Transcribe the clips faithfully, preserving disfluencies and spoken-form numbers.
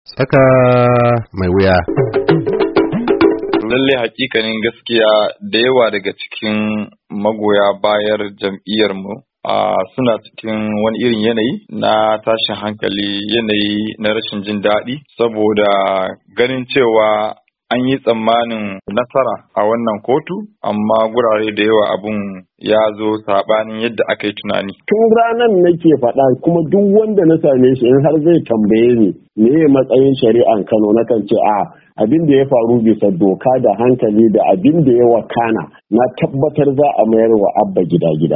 Tsaka mai wuya. Lalle hakikanin gaskiya da yawa daga cikin magoya bayar jam'iyyar mu a suna cikin wani irin yanayi na tashin hankali, yanayi na rashin jin daɗi saboda ganin cewa an yi tsammanin nasara a wannan kotu, amma gurare da yawa abun ya zo sabanin yadda aka yi tunani. Tun ranar nake faɗa kuma duk wanda na same shi in har zai tambaye ni me matsayin shari'an Kano na kan ce a abin da ya faru bisa doka da hankali da abin da ya wakana na tabbatar za a mayar wa Abba gida gida.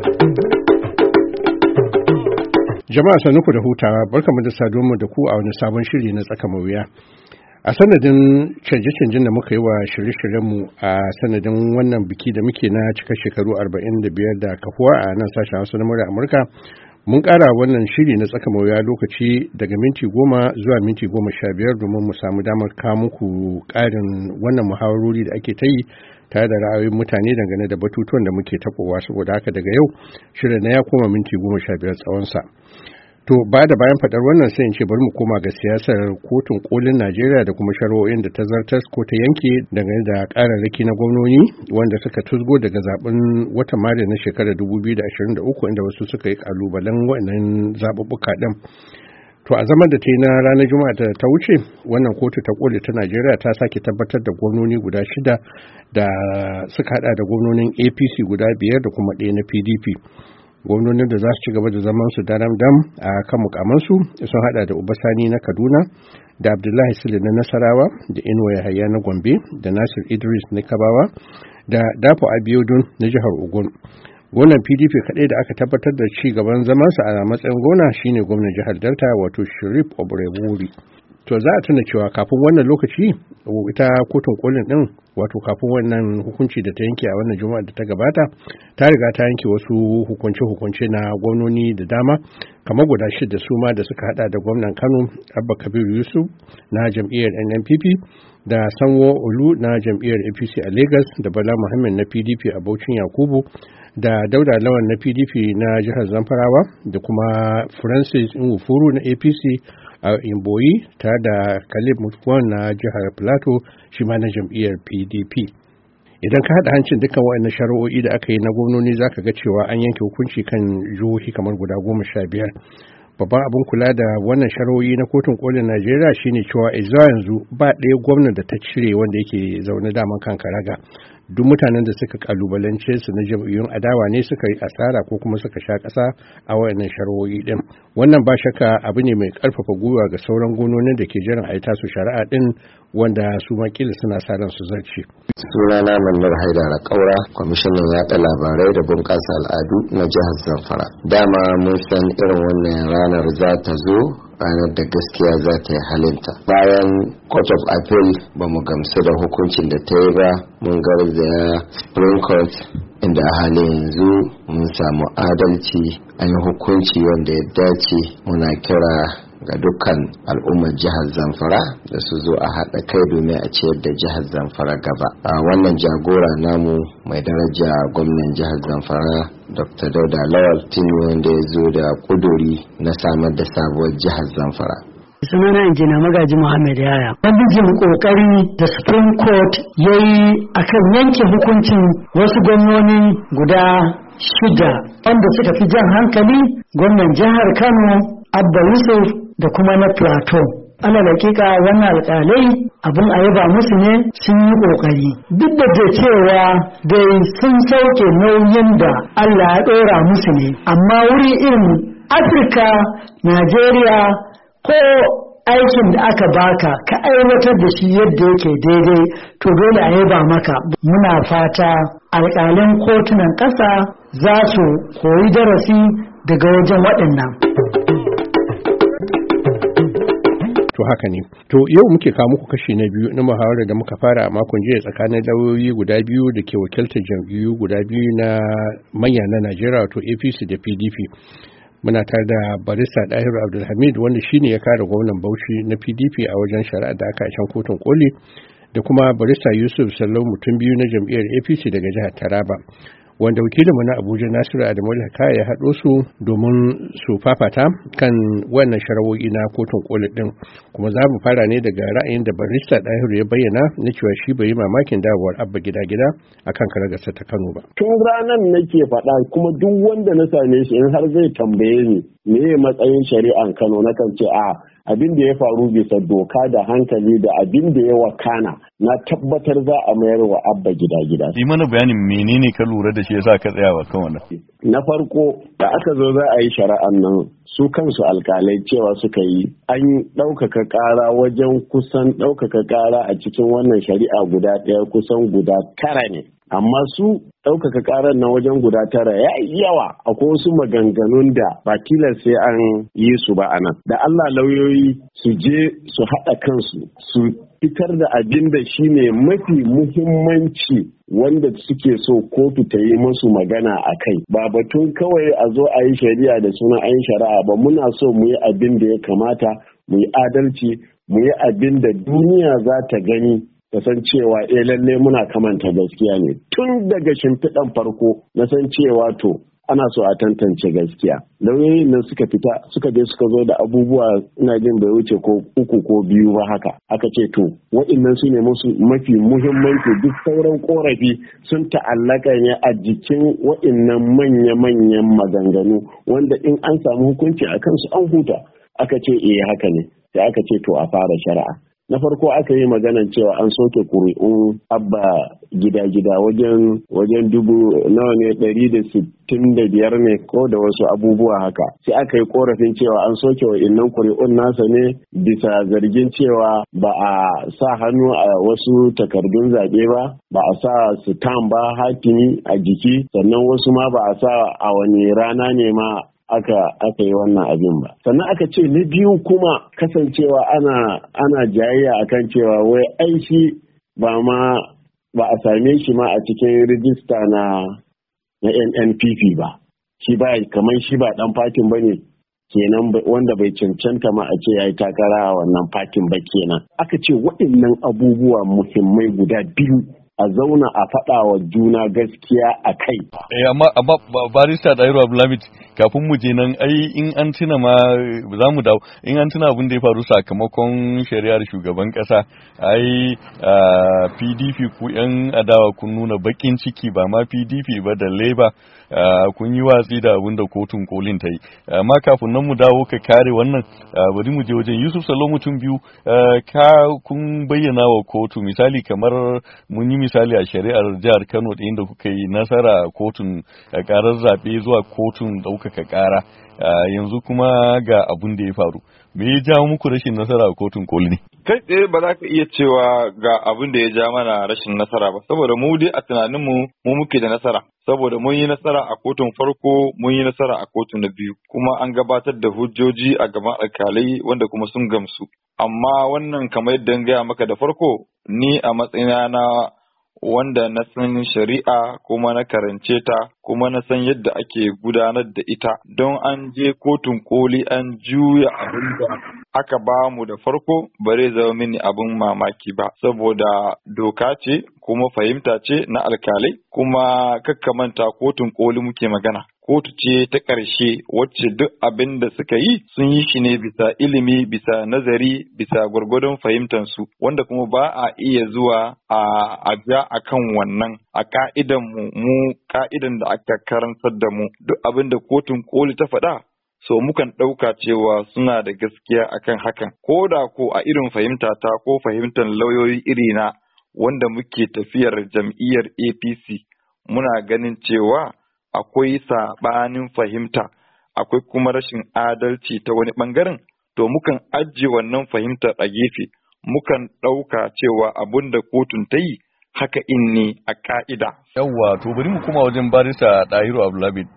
Jama'a sanuku da hutawa, barkamu da saduwa da ku a wani sabon shiri na tsaka mai wuya. A sanadin canje-canjen da muka yi wa shirye-shiryenmu a sanadin wannan biki da muke na cika shekaru arba'in da biyar da kafuwa a nan sashen Hausa na murya Amurka, mun ƙara wannan shiri na tsaka mawuya lokaci daga minti goma zuwa minti goma sha biyar domin mu samu damar kawo muku ƙarin wannan muhawarori da ake ta yi tare da ra'ayoyin mutane dangane da batutuwan da muke taɓowa. Saboda haka daga yau shirin na ya koma minti goma sha biyar tsawonsa. To ba da bayan faɗar wannan sai in ce bari mu koma ga siyasar kotun kolin Najeriya da kuma shari'o'in da ta zartas ko ta yanke dangane da ƙararraki na gwamnoni wanda suka tusgo daga zaben watan Maris na shekarar dubu biyu da ashirin da uku inda wasu suka yi kalubalen waɗannan zaɓuɓɓuka ɗin. To a zaman da ta yi na ranar Juma'a da ta wuce, wannan kotu ta koli ta Najeriya ta sake tabbatar da gwamnoni guda shida da suka haɗa da gwamnonin A P C guda biyar da kuma ɗaya na P D P. Gwamnonin da za su ci gaba da zaman su daram dam a kan mukamansu sun hada da Ubasani na Kaduna, da Abdullahi Sule na Nasarawa, da Inuwa Yahaya na Gombe, da Nasir Idris na Kabawa, da Dafo Abiodun na jihar Ogun. Gwamnan P D P kaɗai da aka tabbatar da ci gaban zamansa a matsayin gwamna shine gwamnan jihar Delta wato Sheriff Oborevwori. To za a tuna cewa kafin wannan lokaci ita kotun kolin din wato kafin wannan hukunci da ta yanke a wannan juma'a da ta gabata ta riga ta yanke wasu hukunce-hukunce na gwamnoni da dama kamar guda shida su ma da suka hada da gwamnan Kano Abba Kabir Yusuf na jam'iyyar N N P P, da Sanwo-Olu na jam'iyyar A P C a Lagos, da Bala Muhammad na P D P a Bauchin Yakubu, da Dauda Lawan na P D P na jihar Zamfarawa, da kuma Francis Nwufuru na A P C a Imboyi, tare da Caleb Mutfwang na jihar Plateau shi ma na jam'iyyar P D P. Idan ka haɗa hancin dukkan waɗannan shari'o'i da aka yi na gwamnoni za ka ga cewa an yanke hukunci kan jihohi kamar guda goma sha biyar. Babban abin kula da wannan shari'o'i na kotun kolin Najeriya shine cewa zuwa yanzu ba ɗaya gwamnan da ta cire wanda yake zaune daman kan karaga. Duk mutanen da suka kalubalance su na jam'iyyun adawa ne suka yi asara ko kuma suka sha ƙasa a wayannan shari'o'i din. Wannan ba shakka abu ne mai ƙarfafa gwiwa ga sauran gononin da ke jiran a yi tasu shari'a din wanda su makila suna sa ran su zarce. Sunana Mallar Haidara Kaura, kwamishinan yaɗa labarai da bunƙasa al'adu na jihar Zamfara. Dama mun san irin wannan ranar za ta zo, ranar da gaskiya za ta yi halinta. Bayan Court of Appeal ba mu gamsu da hukuncin da ta yi ba, mun garzaya Supreme Court inda a halin yanzu mun samu adalci, an yi hukunci wanda ya dace. Muna kira ga dukkan al'ummar jihar Zamfara da su zo a haɗa kai domin a ciyar da jihar Zamfara gaba. A wannan jagora namu mai daraja gwamnan jihar Zamfara Doctor Dauda Lawal tuni wanda ya zo da kuduri na samar da sabuwar jihar Zamfara. Sunana injina Magaji Muhammad Yaya. Wanda kokari da Supreme Court ya yi akan yanke hukuncin wasu gwamnoni guda shida wanda suka fi jan hankali, gwamnan jihar Kano Abba Yusuf da kuma na Plateau. Ana dakika wannan alƙalai abin a yaba musu ne, sun yi ƙoƙari duk da da cewa dai sun sauke nauyin da Allah ya ɗora musu ne, amma wuri irin Afirka, Najeriya ko aikin da aka baka ka aiwatar da shi yadda yake daidai to dole a yaba maka. Muna fata alƙalan kotunan ƙasa za su koyi darasi daga wajen waɗannan. To haka ne. To yau muke kawo muku kashi na biyu na muhawarar da muka fara a makon jiya tsakanin lauyoyi guda biyu da ke wakiltar jam'iyyu guda biyu na manya na Najeriya wato A P C da P D P. Muna tare da barista Dahiru Abdulhamid wanda shine ya kare gwamnan Bauchi na P D P a wajen shari'a da aka can kotun koli, da kuma barista Yusuf Sallau mutum biyu na jam'iyyar A P C daga jihar Taraba. wanda wakilinmu na Abuja Nasiru Adamu Hikaya ya haɗo su domin su fafata kan wannan shari'o'i na kotun koli din. Kuma za mu fara ne daga ra'ayin da barista Dahiru ya bayyana na cewa shi bai yi mamakin dawowar Abba gida gida akan karagarsa ta Kano ba. Tun ranar nake faɗa kuma duk wanda na same shi in har zai tambaye ni me matsayin shari'an Kano na kan ce a abin da ya faru bisa doka da hankali da abin da ya wakana na tabbatar za a mayar wa Abba gida gida. Yi mana bayanin menene ka lura da shi yasa ka tsaya wa kan wannan? Na farko da aka zo za a yi shari'an nan su kansu alkalai cewa suka yi an ɗaukaka ƙara wajen kusan ɗaukaka ƙara a cikin wannan shari'a guda ɗaya kusan guda tara ne. Amma su ɗaukaka ƙarar na wajen guda tara ya yi yawa akwai wasu maganganun da ba tilas sai an yi su ba a nan. Da Allah lauyoyi su je su haɗa kansu su fitar da abin da shi ne mafi muhimmanci wanda suke so kotu ta yi musu magana a kai. Ba batun kawai a zo a yi shari'a da sunan an yi shari'a ba, muna so mu yi abin da ya kamata, mu yi adalci, mu yi abin da duniya za ta gani ta san cewa eh lalle muna kamanta gaskiya ne. Tun daga shimfiɗan farko na san cewa to ana so a tantance gaskiya. Lauyoyin nan suka fita suka je suka zo da abubuwa ina jin bai wuce ko uku ko biyu ba haka. Aka ce to waɗannan su ne musu mafi muhimmanci, duk sauran korafi sun ta'allaka ne a jikin waɗannan manya-manyan maganganu wanda in an samu hukunci a kansu an huta. Aka ce eh haka ne, sai aka ce to a fara shari'a. Na farko aka yi maganan cewa an soke kuri'un Abba gida-gida wajen wajen dubu nawa ne ɗari da sittin da biyar ne ko da wasu abubuwa haka. Sai aka yi korafin cewa an soke wa'innan kuri'un nasa ne bisa zargin cewa ba a sa hannu a wasu takardun zaɓe ba, ba a sa sitam ba hatimi a jiki, sannan wasu ma ba a sa a wani rana ne ma aka aka yi wannan abin ba. Sannan aka ce na biyu kuma kasancewa ana ana jayayya akan cewa wai ai shi ba ma ba a same shi ma a cikin rijista na na N N P P ba. Shi ba kamar shi ba dan fatin bane kenan wanda bai cancanta ma a ce yayi takara a wannan fatin ba kenan. Aka ce waɗannan abubuwa muhimmai guda biyu a zauna a faɗa wa juna gaskiya a kai. Eh amma amma barista Dahiru Abdulhamid kafin mu je nan ai in an tuna ma za mu dawo in an tuna abin da ya faru sakamakon shari'ar shugaban kasa ai P D P ku yan adawa kun nuna bakin ciki ba ma P D P ba da Labour kun yi watsi da abin da kotun kolin ta yi. Amma kafin nan mu dawo ka kare wannan bari mu je wajen Yusuf Salo mutum biyu ka kun bayyana wa kotu misali kamar mun yi misali a shari'ar jihar Kano da inda kuka yi nasara kotun karar zaɓe zuwa kotun ɗaukaka ƙara yanzu kuma ga abun da ya faru. Me ya jawo muku rashin nasara a kotun koli ne? Kai tsaye ba za ka iya cewa ga abin da ya ja mana rashin nasara ba, saboda mu dai a tunaninmu mu muke da nasara. Saboda mun yi nasara a kotun farko, mun yi nasara a kotun na biyu, kuma an gabatar da hujjoji a gaban alkalai wanda kuma sun gamsu. Amma wannan kamar yadda gaya maka da farko, ni a matsayina na wanda na san shari'a kuma na karance ta kuma na san yadda ake gudanar da ita don an je kotun koli an juya abin da aka ba mu da farko bare zama mini abin mamaki ba saboda doka ce kuma fahimta ce na alkalai kuma kakkamanta kotun koli muke magana. Kotu ce ta ƙarshe wacce duk abin da suka yi sun yi shi ne bisa ilimi, bisa nazari, bisa gwargwadon fahimtansu, wanda kuma ba a iya zuwa a ja a kan wannan a ka'idan mu, mu ka'idan da aka karantar da mu duk abin da kotun koli ta faɗa. So mukan ɗauka cewa suna da gaskiya akan hakan, ko da ko a irin fahimta ta ko fahimtar lauyoyi irina wanda muke tafiyar jam'iyyar A P C muna ganin cewa akwai saɓanin fahimta, akwai kuma rashin adalci ta wani ɓangaren, to mukan ajiye wannan fahimtar a gefe, mukan ɗauka cewa abun da kotun ta yi haka in ne a ka'ida. Yawwa, to bari mu kuma wajen barista Dahiru Abdulhamid.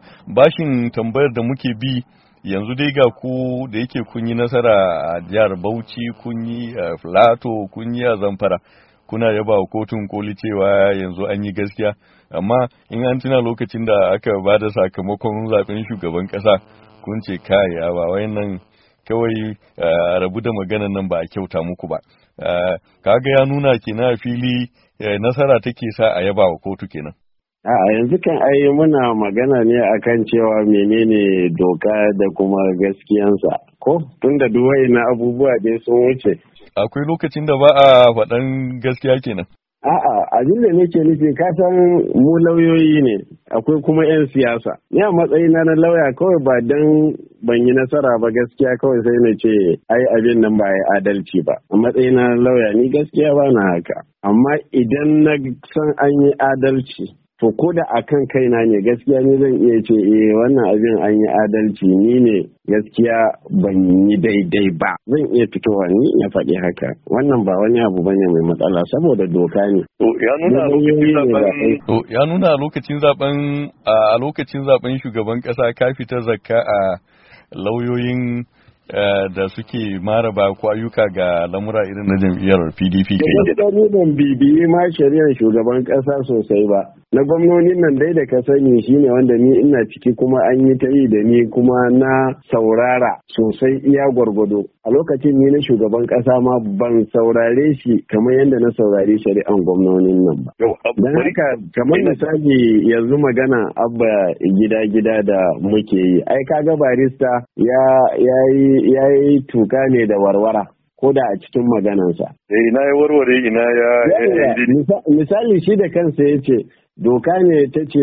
Bashin tambayar da muke bi yanzu dai ga ku da yake kun yi nasara a jihar Bauchi, kun yi a Filato, kun yi a Zamfara. Kuna yaba wa kotun koli cewa yanzu an yi gaskiya, amma in an tuna lokacin da aka ba da sakamakon zaben shugaban kasa kun ce kai ba wayannan kawai rabu da maganan nan ba a kyauta muku ba. Kaga ya nuna kenan a fili nasara take sa a yaba wa kotu kenan. A yanzu kan ai muna magana ne akan cewa menene doka da kuma gaskiyansa ko tunda duwai na abubuwa dai sun wuce. Akwai lokacin da ba a faɗan gaskiya kenan. A'a abin da nake nufi ka san mu lauyoyi ne akwai kuma 'yan siyasa. Ni a matsayina na lauya kawai ba dan ban yi nasara ba gaskiya kawai sai na ce ai abin nan ba ya adalci ba. A matsayina na lauya ni gaskiya ba na haka. Amma idan na san an yi adalci to ko da akan kaina ne gaskiya ne zan iya ce eh wannan abin an yi adalci ni ne gaskiya ban yi daidai ba zan iya fitowa ni ya faɗi haka wannan ba wani abu bane mai matsala saboda doka ne. To ya nuna lokacin zaben to ya nuna lokacin zaben a lokacin zaben shugaban kasa ka fita zakka a lauyoyin da suke mara ba ko ayyuka ga lamura irin na jam'iyyar P D P kai. Da ni ban bibiyi ma shari'ar shugaban kasa sosai ba. Na gwamnonin nan dai da ka sani shine wanda ni ina ciki kuma an yi ta yi da ni kuma na saurara sosai iya gwargwado. A lokacin ni na shugaban kasa ma ban saurare shi kamar yadda na saurari shari'an gwamnonin nan ba. Don haka kamar misali yanzu magana abba gida-gida da muke yi. Ai kaga barista ya yi tuka ne da warwara. Ko da a cikin maganansa. Eh ina ya warware ina ya misali shi da kansa ya ce doka ne ta ce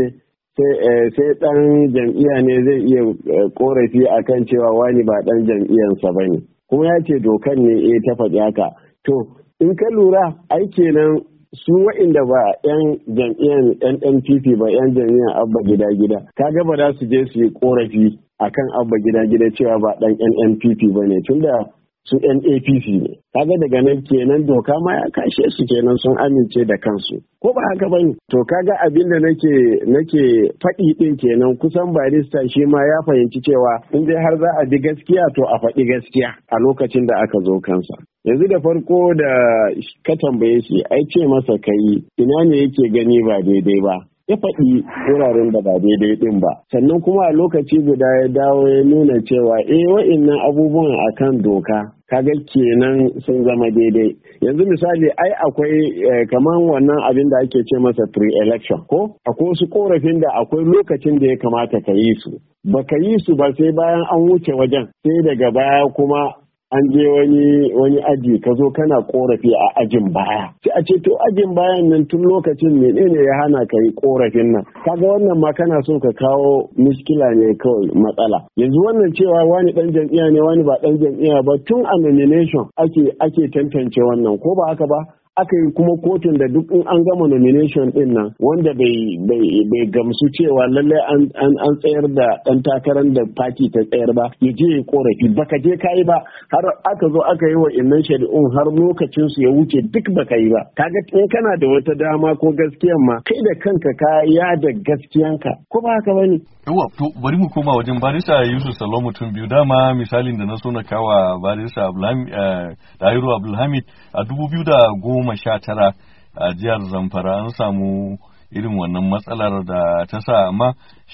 sai ɗan jam'iyya ne zai iya korafi akan cewa wani ba ɗan jam'iyyarsa ba ne. Kuma ya ce dokan ne eh ta faɗi haka. To in ka lura ai kenan su wa'inda ba 'yan jam'iyyar N N P P ba 'yan jam'iyyar abba gida gida kaga ba za su je su yi korafi akan abba gida gida cewa ba ɗan N N P P ba ne tunda su N A P C ne kaga daga nan kenan doka ma ya kashe su kenan sun amince da kansu ko ba haka bane to kaga abin da nake nake faɗi din kenan kusan barista shi ma ya fahimci cewa in dai har za a bi gaskiya to a faɗi gaskiya a lokacin da aka zo kansa yanzu da farko da ka tambaye shi ai ce masa kai ina ne yake gani ba daidai ba ya faɗi wuraren da ba daidai ɗin ba sannan kuma a lokaci guda ya dawo ya nuna cewa eh wa'innan abubuwan akan doka kaga kenan sun zama daidai yanzu misali ai akwai kamar wannan abin da ake ce masa pre-election ko akwai wasu korafin da akwai lokacin da ya kamata ka yi su baka yi su ba sai bayan an wuce wajen sai daga baya kuma an je wani wani aji ka zo kana korafi a ajin baya sai a ce to ajin bayan nan tun lokacin menene ya hana ka yi korafin nan kaga wannan ma kana so ka kawo miskila ne kawai matsala yanzu wannan cewa wani dan jam'iyya ne wani ba dan jam'iyya ba tun a nomination ake ake tantance wannan ko ba haka ba aka yi kuma kotun da duk in an gama nomination din nan wanda bai bai gamsu cewa lallai an an tsayar da dan takarar da party ta tsayar ba ya je ya korafi baka je kai ba har aka zo aka yi wa innan shari'un har lokacin su ya wuce duk baka yi ba kaga in kana da wata dama ko gaskiyan ma kai da kanka ka ya da gaskiyanka ko ba haka bane yawa to bari mu koma wajen barista Yusuf Sallo mutum biyu dama misalin da na so na kawa barista Abdulhamid Dahiru Abdulhamid a dubu biyu da goma sha tara a jihar Zamfara an samu irin wannan matsalar da ta sa amma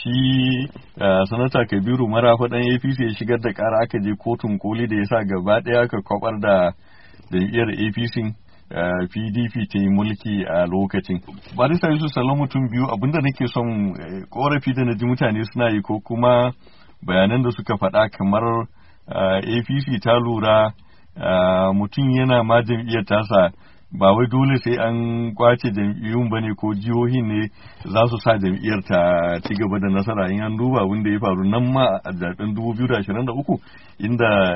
shi sanata Kabiru Marafa dan A P C ya shigar da kara aka je kotun koli da yasa gaba daya aka kwabar da jam'iyyar A P C P D P ta yi mulki a lokacin. Barista Yusuf Sallo mutum biyu abinda nake son korafi da na ji mutane suna yi ko kuma bayanan da suka faɗa kamar A P C ta lura mutum yana ma jam'iyyar tasa ba wai dole sai an kwace jam'iyyun bane ko jihohin ne za su sa jam'iyyar ta ci gaba da nasara in an duba abin da ya faru nan ma a zaben dubu biyu da ashirin da uku inda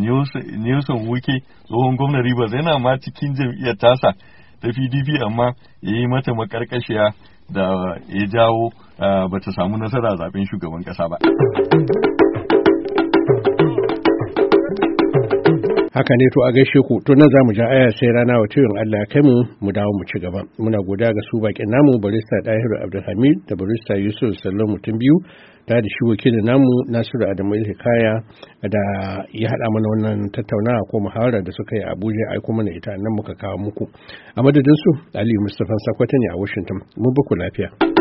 Nelson Wuke tsohon gwamnan Rivers yana ma cikin jam'iyyar tasa ta P D P amma ya yi mata makarkashiya da ya jawo ba ta samu nasara a zaben shugaban kasa ba. Haka ne to a gaishe ku to nan zamu ja aya sai rana wa tiyon Allah ya kai mu mu dawo mu ci gaba muna godiya ga su bakin namu barista Dahiru Abdulhamid da barista Yusuf Sallo mutum biyu da da shi wakilin namu Nasiru Adamu Hikaya da ya hada mana wannan tattaunawa ko muhawara da suka yi a Abuja ai kuma na ita nan muka kawo muku a madadin su Aliyu Mustafa Sakwata ne a Washington mun ba ku lafiya.